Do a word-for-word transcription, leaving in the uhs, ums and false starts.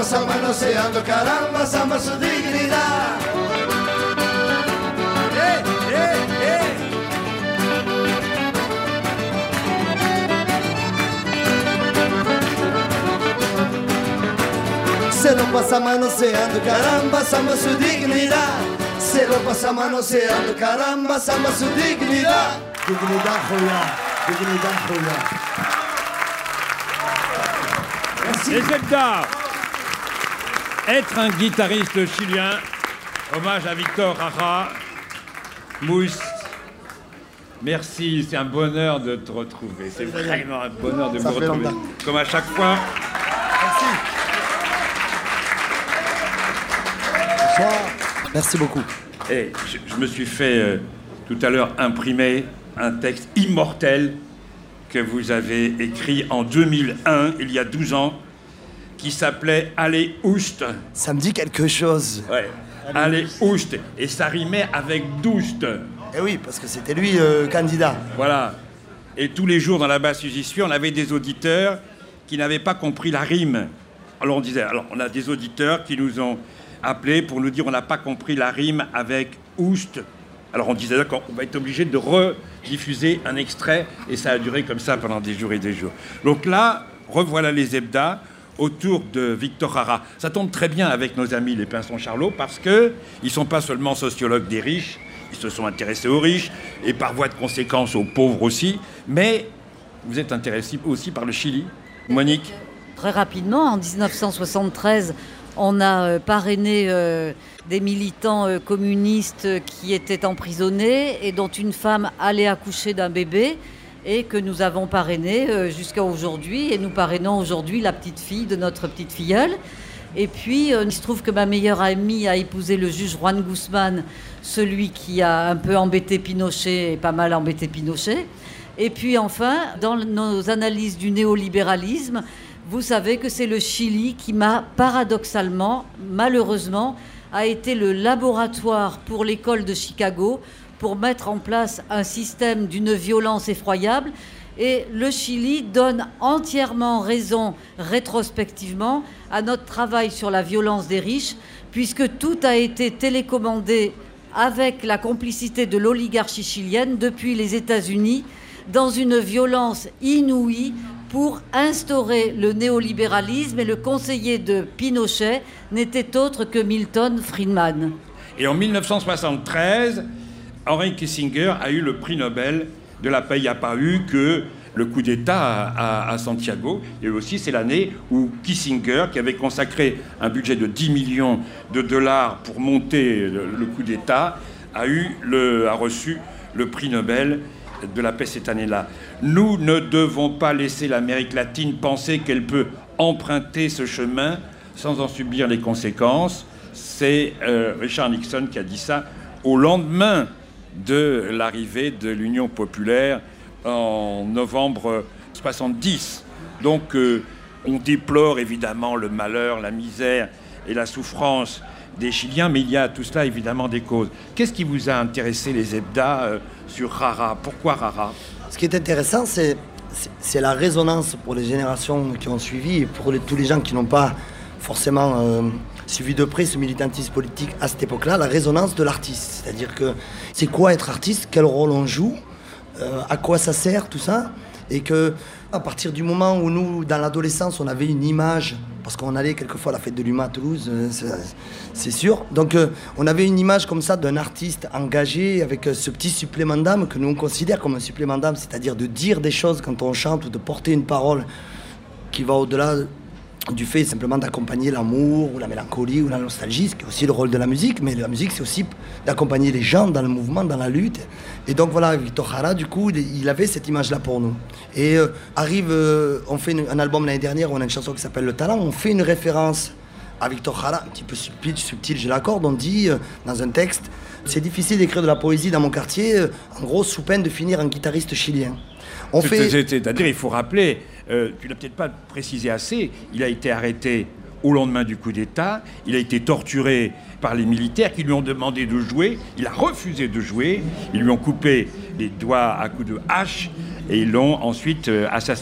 pasa manoseando, caramba, samba su dignidad. ¡Eh, eh, eh! Se lo pasa manoseando, caramba, samba su dignidad. Se lo pasa manoseando, caramba, samba su dignidad. Dignidad, joya, dignidad, joya. Les Zebda, être un guitariste chilien, hommage à Victor Jara, Mousse. Merci, c'est un bonheur de te retrouver. C'est vraiment un bonheur de Ça vous fait retrouver. longtemps. Comme à chaque fois. Merci. Bonsoir. Merci beaucoup. Et je, je me suis fait euh, tout à l'heure imprimer un texte immortel que vous avez écrit en deux mille un, il y a douze ans, qui s'appelait « Allez, oust ». Ça me dit quelque chose. Ouais. « Allez, oust ». Et ça rimait avec « douste ». Eh oui, parce que c'était lui le candidat. Voilà. Et tous les jours dans la basse Ugissuie, on avait des auditeurs qui n'avaient pas compris la rime. Alors on disait, alors on a des auditeurs qui nous ont appelés pour nous dire on n'a pas compris la rime avec oust. Alors on disait d'accord, on va être obligé de rediffuser un extrait et ça a duré comme ça pendant des jours et des jours. Donc là, revoilà les Zebda autour de Victor Jara. Ça tombe très bien avec nos amis les Pinson-Charlot parce qu'ils ne sont pas seulement sociologues des riches, ils se sont intéressés aux riches et par voie de conséquence aux pauvres aussi, mais vous êtes intéressés aussi par le Chili. Monique? Très rapidement, en dix-neuf cent soixante-treize, on a euh, parrainé euh, des militants euh, communistes qui étaient emprisonnés et dont une femme allait accoucher d'un bébé et que nous avons parrainé euh, jusqu'à aujourd'hui. Et nous parrainons aujourd'hui la petite fille de notre petite filleule. Et puis, euh, il se trouve que ma meilleure amie a épousé le juge Juan Guzman, celui qui a un peu embêté Pinochet et pas mal embêté Pinochet. Et puis enfin, dans nos analyses du néolibéralisme, vous savez que c'est le Chili qui m'a paradoxalement, malheureusement, a été le laboratoire pour l'école de Chicago pour mettre en place un système d'une violence effroyable. Et le Chili donne entièrement raison rétrospectivement à notre travail sur la violence des riches, puisque tout a été télécommandé avec la complicité de l'oligarchie chilienne depuis les États-Unis dans une violence inouïe pour instaurer le néolibéralisme, et le conseiller de Pinochet n'était autre que Milton Friedman. Et en mille neuf cent soixante-treize, Henry Kissinger a eu le prix Nobel de la paix. Il n'y a pas eu que le coup d'État à, à, à Santiago. Et aussi, c'est l'année où Kissinger, qui avait consacré un budget de dix millions de dollars pour monter le, le coup d'État, a, eu le, a reçu le prix Nobel de la paix cette année-là. Nous ne devons pas laisser l'Amérique latine penser qu'elle peut emprunter ce chemin sans en subir les conséquences. C'est euh, Richard Nixon qui a dit ça au lendemain de l'arrivée de l'Union populaire en novembre soixante-dix. Donc euh, on déplore évidemment le malheur, la misère et la souffrance des Chiliens, mais il y a à tout cela évidemment des causes. Qu'est-ce qui vous a intéressé, les Zebda, euh, sur Jara? Pourquoi Jara? Ce qui est intéressant, c'est, c'est, c'est la résonance pour les générations qui ont suivi et pour les, tous les gens qui n'ont pas forcément euh, suivi de près ce militantisme politique à cette époque-là, la résonance de l'artiste. C'est-à-dire que c'est quoi être artiste, quel rôle on joue, euh, à quoi ça sert, tout ça. Et que à partir du moment où nous, dans l'adolescence, on avait une image, parce qu'on allait quelquefois à la fête de l'U M A à Toulouse, c'est, c'est sûr. Donc euh, on avait une image comme ça d'un artiste engagé avec ce petit supplément d'âme que nous on considère comme un supplément d'âme, c'est-à-dire de dire des choses quand on chante ou de porter une parole qui va au-delà du fait simplement d'accompagner l'amour ou la mélancolie ou la nostalgie, ce qui est aussi le rôle de la musique, mais la musique c'est aussi d'accompagner les gens dans le mouvement, dans la lutte. Et donc voilà, Victor Jara, du coup, il avait cette image-là pour nous. Et euh, arrive, euh, on fait une, un album l'année dernière où on a une chanson qui s'appelle Le Talent, on fait une référence à Victor Jara, un petit peu subtil, subtil je l'accorde, on dit euh, dans un texte, c'est difficile d'écrire de la poésie dans mon quartier, euh, en gros sous peine de finir en guitariste chilien. On c'est, fait... c'est, c'est-à-dire, il faut rappeler, euh, tu l'as peut-être pas précisé assez, il a été arrêté au lendemain du coup d'État, il a été torturé par les militaires qui lui ont demandé de jouer, il a refusé de jouer, ils lui ont coupé les doigts à coups de hache et ils l'ont ensuite euh, assassiné.